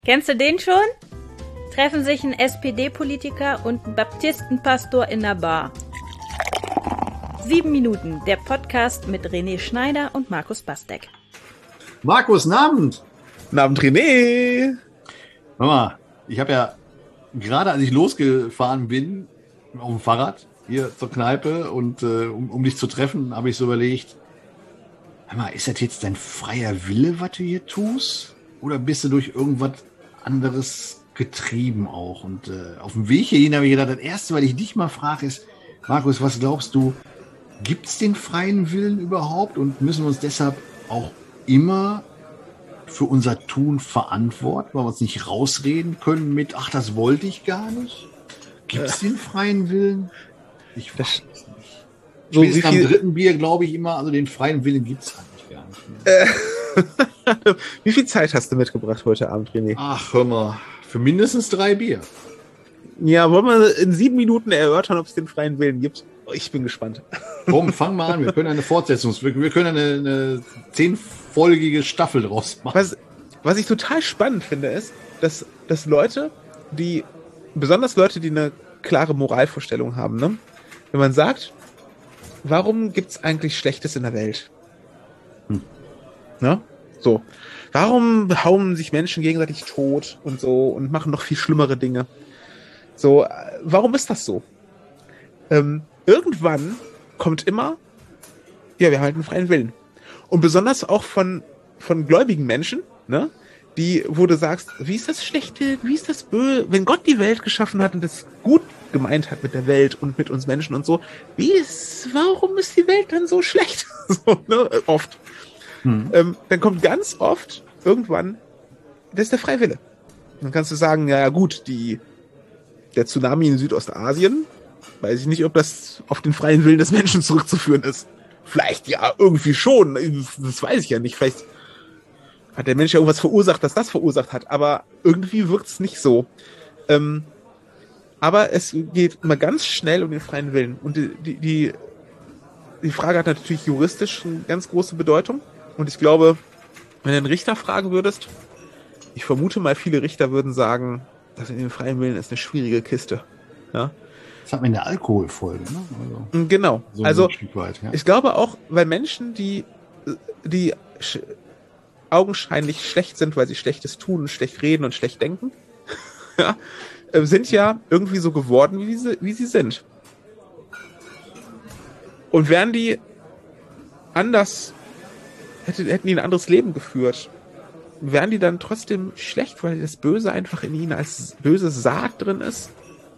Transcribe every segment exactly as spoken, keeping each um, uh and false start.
Kennst du den schon? Treffen sich ein S P D-Politiker und ein Baptistenpastor in der Bar. Sieben Minuten, der Podcast mit René Schneider und Markus Bastek. Markus, Abend. Abend, René. Hör mal, ich habe ja gerade, als ich losgefahren bin, auf dem Fahrrad hier zur Kneipe und äh, um, um dich zu treffen, habe ich so überlegt, hör mal, ist das jetzt dein freier Wille, was du hier tust? Oder bist du durch irgendwas anderes getrieben auch? Und äh, auf dem Weg hierhin habe ich gedacht, das Erste, weil ich dich mal frage, ist, Markus, was glaubst du, gibt es den freien Willen überhaupt? Und müssen wir uns deshalb auch immer für unser Tun verantworten, weil wir uns nicht rausreden können mit, ach, das wollte ich gar nicht? Gibt es den freien Willen? Ich weiß es nicht. So wie viel... am dritten Bier glaube ich immer, also den freien Willen gibt es eigentlich gar nicht mehr. Äh, wie viel Zeit hast du mitgebracht heute Abend, René? Ach, hör mal, für mindestens drei Bier. Ja, wollen wir in sieben Minuten erörtern, ob es den freien Willen gibt? Oh, ich bin gespannt. Komm, fang mal an, wir können eine Fortsetzung, wir können eine, eine zehnfolgige Staffel draus machen. Was, was ich total spannend finde, ist, dass, dass Leute, die, besonders Leute, die eine klare Moralvorstellung haben, ne? Wenn man sagt, warum gibt es eigentlich Schlechtes in der Welt? Hm. Ne? So. Warum hauen sich Menschen gegenseitig tot und so und machen noch viel schlimmere Dinge? So, warum ist das so? Ähm, irgendwann kommt immer, ja, wir haben halt einen freien Willen. Und besonders auch von, von gläubigen Menschen, ne? Die, wo du sagst, wie ist das Schlechte, wie ist das Böse, wenn Gott die Welt geschaffen hat und das gut gemeint hat mit der Welt und mit uns Menschen und so, wie ist, warum ist die Welt dann so schlecht? So, ne? Oft. Hm. Ähm, dann kommt ganz oft irgendwann, das ist der freie Wille. Dann kannst du sagen, ja gut, die, der Tsunami in Südostasien, weiß ich nicht, ob das auf den freien Willen des Menschen zurückzuführen ist. Vielleicht ja, irgendwie schon, das weiß ich ja nicht, vielleicht hat der Mensch ja irgendwas verursacht, das das verursacht hat, aber irgendwie wirkt es nicht so. Ähm, aber es geht immer ganz schnell um den freien Willen. Und die, die, die, die Frage hat natürlich juristisch eine ganz große Bedeutung. Und ich glaube, wenn du einen Richter fragen würdest, ich vermute mal, viele Richter würden sagen, das in den freien Willen ist eine schwierige Kiste. Ja? Das hat man in der Alkoholfolge, ne? Also, genau. So also ein Stück weit, ja. Ich glaube auch, weil Menschen, die, die sch- augenscheinlich schlecht sind, weil sie Schlechtes tun, schlecht reden und schlecht denken, ja, sind ja irgendwie so geworden, wie sie, wie sie sind. Und wären die anders, hätte, hätten die ein anderes Leben geführt, wären die dann trotzdem schlecht, weil das Böse einfach in ihnen als böse Saat drin ist?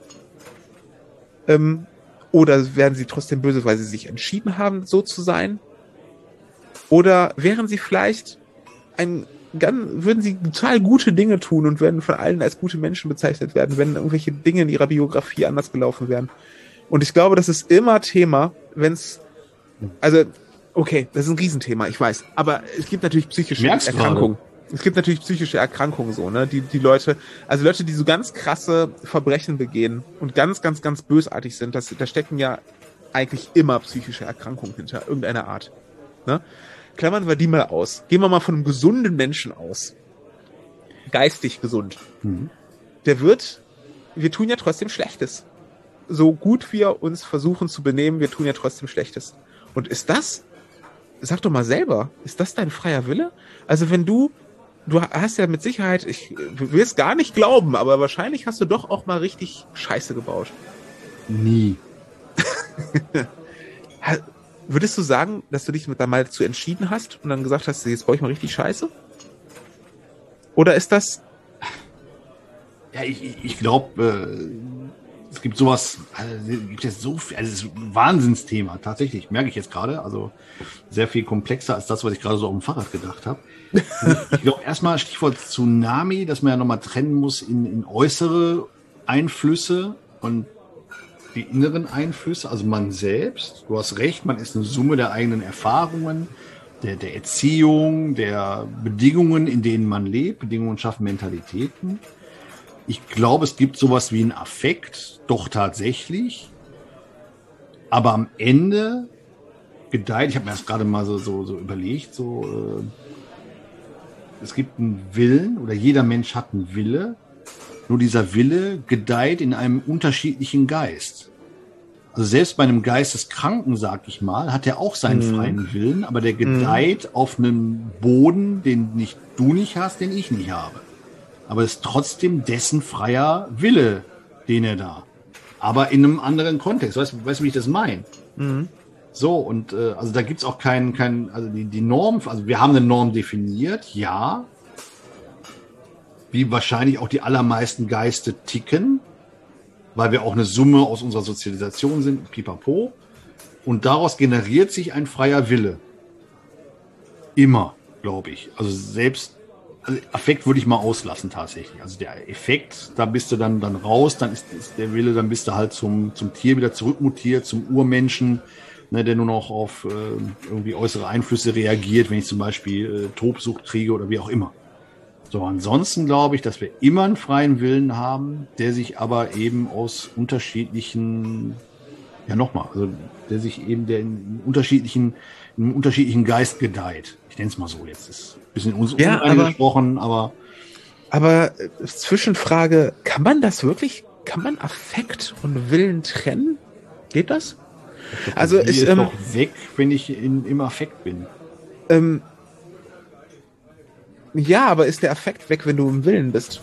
Ähm, oder wären sie trotzdem böse, weil sie sich entschieden haben, so zu sein? Oder wären sie vielleicht ein, ganz, würden sie total gute Dinge tun und würden von allen als gute Menschen bezeichnet werden, wenn irgendwelche Dinge in ihrer Biografie anders gelaufen wären? Und ich glaube, das ist immer Thema, wenn es, also, okay, das ist ein Riesenthema, ich weiß, aber es gibt natürlich psychische Merkst Erkrankungen. Es gibt natürlich psychische Erkrankungen so, ne, die, die Leute, also Leute, die so ganz krasse Verbrechen begehen und ganz, ganz, ganz bösartig sind, das, da stecken ja eigentlich immer psychische Erkrankungen hinter, irgendeiner Art, ne? Klammern wir die mal aus. Gehen wir mal von einem gesunden Menschen aus. Geistig gesund. Mhm. Der wird, wir tun ja trotzdem Schlechtes. So gut wir uns versuchen zu benehmen, wir tun ja trotzdem Schlechtes. Und ist das, sag doch mal selber, ist das dein freier Wille? Also wenn du, du hast ja mit Sicherheit, ich will es gar nicht glauben, aber wahrscheinlich hast du doch auch mal richtig Scheiße gebaut. Nie. Würdest du sagen, dass du dich da mal dazu entschieden hast und dann gesagt hast, jetzt baue ich mal richtig Scheiße? Oder ist das... Ja, ich, ich glaube, äh, es gibt sowas, also, es gibt jetzt so viel, also es ist ein Wahnsinnsthema, tatsächlich, merke ich jetzt gerade, also sehr viel komplexer als das, was ich gerade so auf dem Fahrrad gedacht habe. Ich glaube, erstmal Stichwort Tsunami, dass man ja nochmal trennen muss in, in äußere Einflüsse und die inneren Einflüsse, also man selbst, du hast recht, man ist eine Summe der eigenen Erfahrungen, der, der Erziehung, der Bedingungen, in denen man lebt. Bedingungen schaffen Mentalitäten. Ich glaube, es gibt sowas wie einen Affekt, doch tatsächlich. Aber am Ende gedeiht, ich habe mir das gerade mal so, so, so überlegt, so es gibt einen Willen oder jeder Mensch hat einen Wille, nur dieser Wille gedeiht in einem unterschiedlichen Geist. Also selbst bei einem Geisteskranken, sag ich mal, hat er auch seinen mhm. freien Willen, aber der gedeiht mhm. auf einem Boden, den nicht du nicht hast, den ich nicht habe. Aber es ist trotzdem dessen freier Wille, den er da. Aber in einem anderen Kontext. Weißt du, weißt, wie ich das meine? Mhm. So, und äh, also da gibt's auch keinen, kein, also die, die Norm, also wir haben eine Norm definiert, ja. Wie wahrscheinlich auch die allermeisten Geiste ticken, weil wir auch eine Summe aus unserer Sozialisation sind, pipapo. Und daraus generiert sich ein freier Wille. Immer, glaube ich. Also selbst, also Affekt würde ich mal auslassen tatsächlich. Also der Effekt, da bist du dann, dann raus, dann ist, ist der Wille, dann bist du halt zum, zum Tier wieder zurückmutiert, zum Urmenschen, ne, der nur noch auf äh, irgendwie äußere Einflüsse reagiert, wenn ich zum Beispiel äh, Tobsucht kriege oder wie auch immer. So, ansonsten glaube ich, dass wir immer einen freien Willen haben, der sich aber eben aus unterschiedlichen, ja nochmal, also der sich eben der in unterschiedlichen, in einem unterschiedlichen Geist gedeiht. Ich nenne es mal so jetzt. Das ist ein bisschen uns ja, angesprochen, aber. Aber äh, Zwischenfrage, kann man das wirklich, kann man Affekt und Willen trennen? Geht das? Glaub, also ich ist ähm, doch weg, wenn ich in, im Affekt bin. Ähm, Ja, aber ist der Affekt weg, wenn du im Willen bist?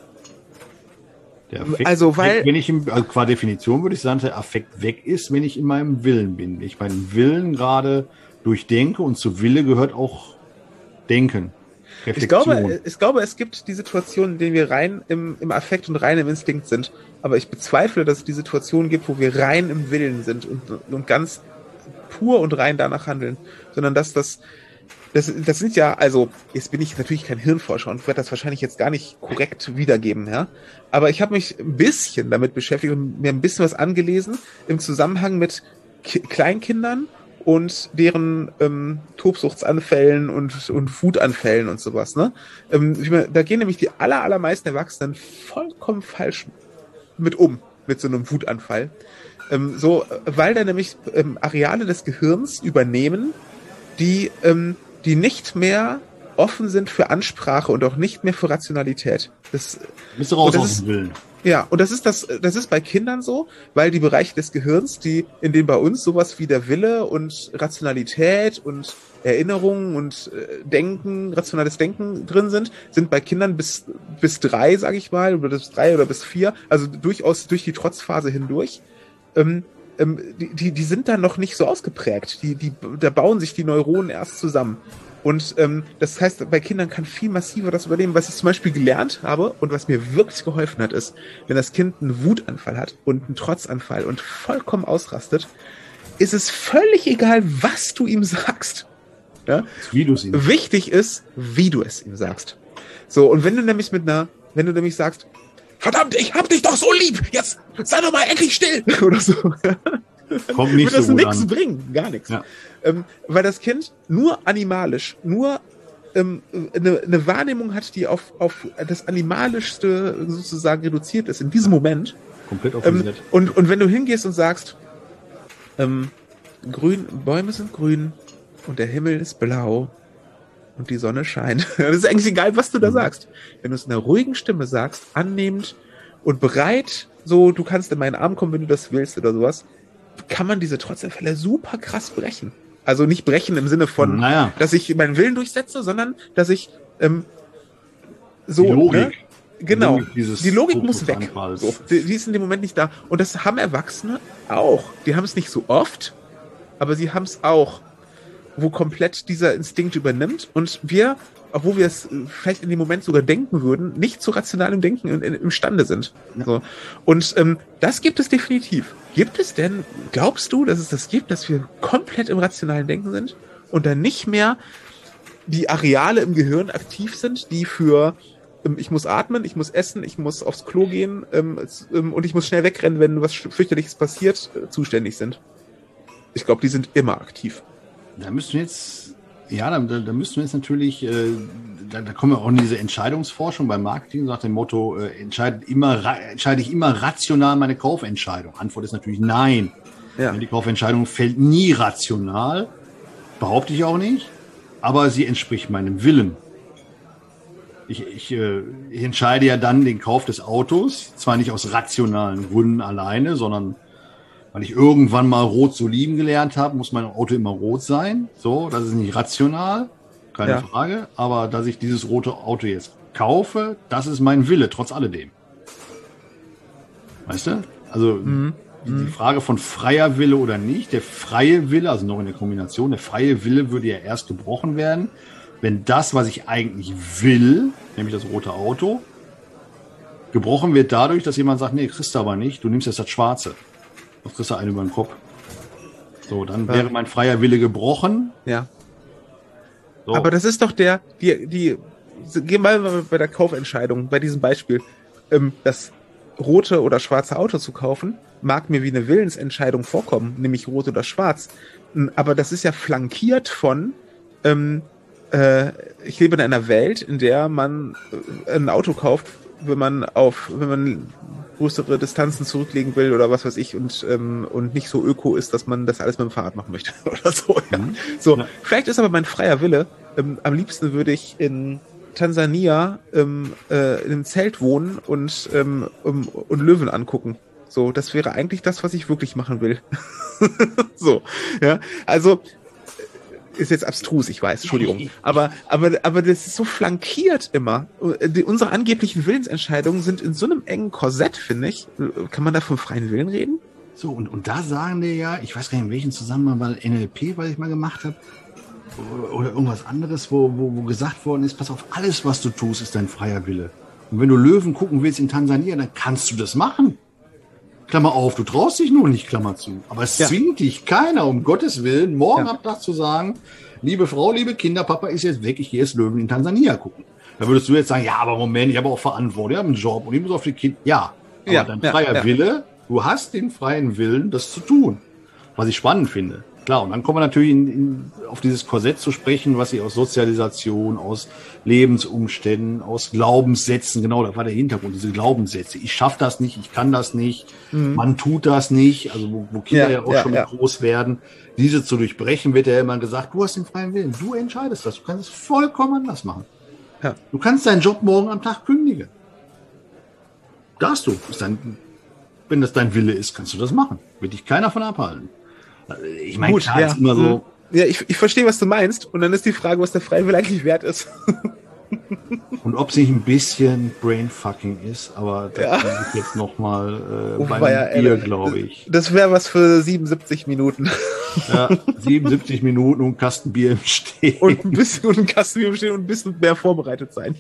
Der Affekt also, weil, weg, wenn ich im, also qua Definition würde ich sagen, der Affekt weg ist, wenn ich in meinem Willen bin. Wenn ich meinen Willen gerade durchdenke und zu Wille gehört auch Denken. Ich glaube, ich glaube, es gibt die Situation, in denen wir rein im, im Affekt und rein im Instinkt sind. Aber ich bezweifle, dass es die Situation gibt, wo wir rein im Willen sind und, und ganz pur und rein danach handeln. Sondern dass das Das, das sind ja, also, jetzt bin ich natürlich kein Hirnforscher und werde das wahrscheinlich jetzt gar nicht korrekt wiedergeben, ja. Aber ich habe mich ein bisschen damit beschäftigt und mir ein bisschen was angelesen im Zusammenhang mit Ki- Kleinkindern und deren ähm, Tobsuchtsanfällen und, und Wutanfällen und sowas, ne? Ähm, ich meine, da gehen nämlich die aller, allermeisten Erwachsenen vollkommen falsch mit um, mit so einem Wutanfall. Ähm, so, weil da nämlich ähm, Areale des Gehirns übernehmen, die, ähm, die nicht mehr offen sind für Ansprache und auch nicht mehr für Rationalität. Das, bist du raus das aus ist, dem Willen. Ja, und das ist das, das ist bei Kindern so, weil die Bereiche des Gehirns, die, in denen bei uns sowas wie der Wille und Rationalität und Erinnerung und äh, Denken, rationales Denken drin sind, sind bei Kindern bis, bis drei, sag ich mal, oder bis drei oder bis vier, also durchaus durch die Trotzphase hindurch, ähm, ähm, die, die, die sind dann noch nicht so ausgeprägt. Die, die, da bauen sich die Neuronen erst zusammen. Und ähm, das heißt, bei Kindern kann viel massiver das übernehmen. Was ich zum Beispiel gelernt habe und was mir wirklich geholfen hat, ist, wenn das Kind einen Wutanfall hat und einen Trotzanfall und vollkommen ausrastet, ist es völlig egal, was du ihm sagst. Ja? Wie du es ihm sagst. Wichtig ist, wie du es ihm sagst. So, und wenn du nämlich mit einer, wenn du nämlich sagst, verdammt, ich hab dich doch so lieb, jetzt sei doch mal endlich still, oder so. Kommt nicht wird das so gut nichts an. bringen, gar nichts. Ja. Ähm, weil das Kind nur animalisch, nur ähm, eine, eine Wahrnehmung hat, die auf, auf das Animalischste sozusagen reduziert ist, in diesem Moment. Komplett Ähm, organisiert. und, und wenn du hingehst und sagst, ähm, grün, Bäume sind grün und der Himmel ist blau und die Sonne scheint. Das ist eigentlich egal, was du da sagst. Wenn du es in einer ruhigen Stimme sagst, annehmend und bereit, so, du kannst in meinen Arm kommen, wenn du das willst oder sowas, kann man diese Trotzanfälle super krass brechen. Also nicht brechen im Sinne von, naja. dass ich meinen Willen durchsetze, sondern dass ich ähm, so, Die Logik. ne? Genau, Logik dieses die Logik muss weg. Tobsuchtsanfalls. So, die, die ist in dem Moment nicht da. Und das haben Erwachsene auch. Die haben es nicht so oft, aber sie haben es auch, wo komplett dieser Instinkt übernimmt und wir, obwohl wir es vielleicht in dem Moment sogar denken würden, nicht zu rationalem Denken in, in, imstande sind. Ja. So. Und ähm, das gibt es definitiv. Gibt es denn, glaubst du, dass es das gibt, dass wir komplett im rationalen Denken sind und dann nicht mehr die Areale im Gehirn aktiv sind, die für ähm, ich muss atmen, ich muss essen, ich muss aufs Klo gehen ähm, ähm, und ich muss schnell wegrennen, wenn was fürchterliches passiert, äh, zuständig sind? Ich glaube, die sind immer aktiv. Da müssten wir jetzt, ja, da, da müssten wir jetzt natürlich, äh, da, da kommen wir auch in diese Entscheidungsforschung beim Marketing, nach dem Motto, äh, entscheide, immer, entscheide ich immer rational meine Kaufentscheidung? Antwort ist natürlich nein. Ja. Die Kaufentscheidung fällt nie rational, behaupte ich auch nicht, aber sie entspricht meinem Willen. Ich, ich, äh, ich entscheide ja dann den Kauf des Autos, zwar nicht aus rationalen Gründen alleine, sondern weil ich irgendwann mal rot zu lieben gelernt habe, muss mein Auto immer rot sein. So, das ist nicht rational, keine Ja. Frage. Aber dass ich dieses rote Auto jetzt kaufe, das ist mein Wille, trotz alledem. Weißt du? Also Mhm. die Frage von freier Wille oder nicht, der freie Wille, also noch in der Kombination, der freie Wille würde ja erst gebrochen werden, wenn das, was ich eigentlich will, nämlich das rote Auto, gebrochen wird dadurch, dass jemand sagt, nee, kriegst du aber nicht, du nimmst jetzt das Schwarze. Du kriegst du einen über den Kopf. So, dann wäre mein freier Wille gebrochen. Ja. So. Aber das ist doch der, die, die, gehen wir mal bei der Kaufentscheidung, bei diesem Beispiel, ähm, das rote oder schwarze Auto zu kaufen, mag mir wie eine Willensentscheidung vorkommen, nämlich rot oder schwarz. Aber das ist ja flankiert von, ähm, äh, ich lebe in einer Welt, in der man äh, ein Auto kauft, wenn man auf, wenn man größere Distanzen zurücklegen will oder was weiß ich und ähm, und nicht so öko ist, dass man das alles mit dem Fahrrad machen möchte oder so. Ja. Mhm. So, Ja. vielleicht ist aber mein freier Wille. Ähm, am liebsten würde ich in Tansania ähm, äh, in einem Zelt wohnen und ähm, um, und Löwen angucken. So, das wäre eigentlich das, was ich wirklich machen will. So, ja, also ist jetzt abstrus, ich weiß, Entschuldigung. Aber, aber, aber das ist so flankiert immer. Die, unsere angeblichen Willensentscheidungen sind in so einem engen Korsett, finde ich. Kann man da vom freien Willen reden? So, und, und da sagen die ja, ich weiß gar nicht, in welchem Zusammenhang, weil N L P, was ich mal gemacht habe, oder, oder irgendwas anderes, wo, wo, wo gesagt worden ist, pass auf, alles, was du tust, ist dein freier Wille. Und wenn du Löwen gucken willst in Tansania, dann kannst du das machen. Klammer auf, du traust dich nur nicht, Klammer zu. Aber es Ja. zwingt dich keiner, um Gottes Willen, morgen Ja. am Tag zu sagen, liebe Frau, liebe Kinder, Papa ist jetzt weg, ich gehe jetzt Löwen in Tansania gucken. Da würdest du jetzt sagen, ja, aber Moment, ich habe auch Verantwortung, ich habe einen Job und ich muss auf die Kinder. Ja, aber Ja, dein ja, freier ja. Wille, du hast den freien Willen, das zu tun. Was ich spannend finde. Klar, und dann kommen wir natürlich in, in, auf dieses Korsett zu sprechen, was sie aus Sozialisation, aus Lebensumständen, aus Glaubenssätzen, genau, das war der Hintergrund, diese Glaubenssätze. Ich schaffe das nicht, ich kann das nicht, man tut das nicht, also wo, wo Kinder Ja, ja, auch ja, schon ja. groß werden, diese zu durchbrechen, wird ja immer gesagt, du hast den freien Willen, du entscheidest das, du kannst es vollkommen anders machen. Ja. Du kannst deinen Job morgen am Tag kündigen. Darfst du, ist dein, wenn das dein Wille ist, kannst du das machen. Wird dich keiner von abhalten. Ich meine, Gut, klar, ja. ist immer so, Ja, ich, ich verstehe, was du meinst. Und dann ist die Frage, was der freie Wille eigentlich wert ist. und ob es nicht ein bisschen Brainfucking ist, aber das Ja. ist jetzt nochmal äh, Oh, beim war ja, Bier, äh, glaube ich. Das wäre was für siebenundsiebzig Minuten. Ja, siebenundsiebzig Minuten und ein Kasten Bier im Stehen. Und ein bisschen und ein Kasten Bier stehen und ein bisschen mehr vorbereitet sein.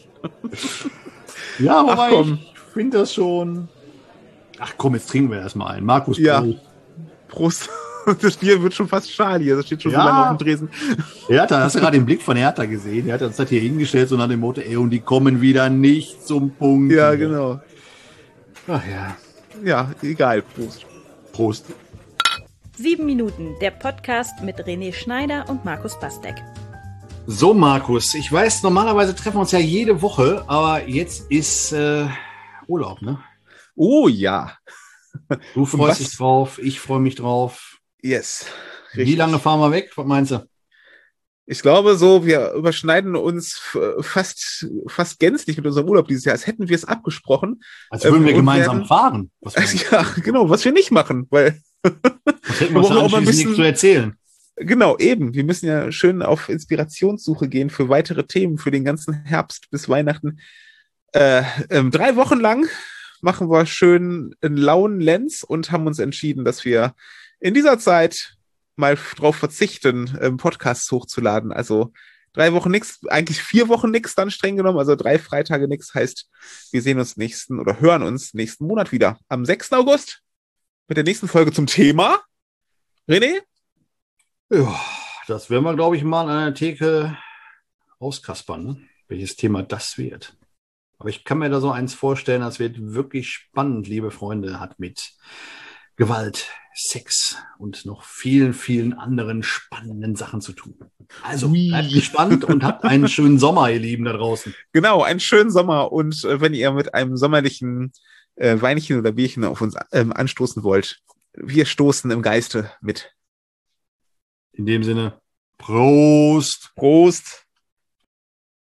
ja, Ach, wobei komm. ich finde das schon... Ach komm, jetzt trinken wir erstmal einen. Markus, Ja. Prost. Prost. Das Bier wird schon fast schal hier. Das steht schon Ja. so lange auf dem Tresen. Hertha, hast du gerade den Blick von Hertha gesehen? Er hat uns das hier hingestellt, so nach dem Motto, ey, und die kommen wieder nicht zum Punkt. Ja, genau. Ach ja. Ja, egal. Prost. Prost. Sieben Minuten, der Podcast mit René Schneider und Markus Bastek. So, Markus, ich weiß, normalerweise treffen wir uns ja jede Woche, aber jetzt ist äh, Urlaub, ne? Oh ja. Du freust was? dich drauf, ich freue mich drauf. Yes. Wie lange fahren wir weg? Was meinst du? Ich glaube so, wir überschneiden uns f- fast, fast gänzlich mit unserem Urlaub dieses Jahr, als hätten wir es abgesprochen. Als würden Ähm, wir und gemeinsam werden- fahren. Was, Also, ja, genau, was wir nicht machen, weil, was hätten wir uns wir brauchen auch mal ein anschließend bisschen- nichts zu erzählen? genau, eben, wir müssen ja schön auf Inspirationssuche gehen für weitere Themen, für den ganzen Herbst bis Weihnachten. Äh, ähm, drei Wochen lang machen wir schön einen lauen Lenz und haben uns entschieden, dass wir in dieser Zeit mal drauf verzichten, ähm, Podcasts hochzuladen. Also drei Wochen nix, eigentlich vier Wochen nix dann streng genommen, also drei Freitage nix heißt, wir sehen uns nächsten oder hören uns nächsten Monat wieder. Am sechsten August mit der nächsten Folge zum Thema. René? Ja, das werden wir, glaube ich, mal an der Theke auskaspern, ne? Welches Thema das wird. Aber ich kann mir da so eins vorstellen, das wird wirklich spannend, liebe Freunde, hat mit Gewalt, Sex und noch vielen, vielen anderen spannenden Sachen zu tun. Also Ui. bleibt gespannt und habt einen schönen Sommer, ihr Lieben da draußen. Genau, einen schönen Sommer und äh, wenn ihr mit einem sommerlichen äh, Weinchen oder Bierchen auf uns ähm, anstoßen wollt, wir stoßen im Geiste mit. In dem Sinne, Prost! Prost!